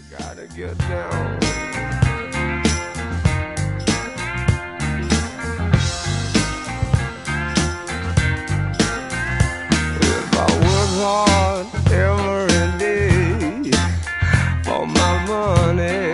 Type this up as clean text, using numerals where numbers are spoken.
Gotta get down. If I work hard every day for my money,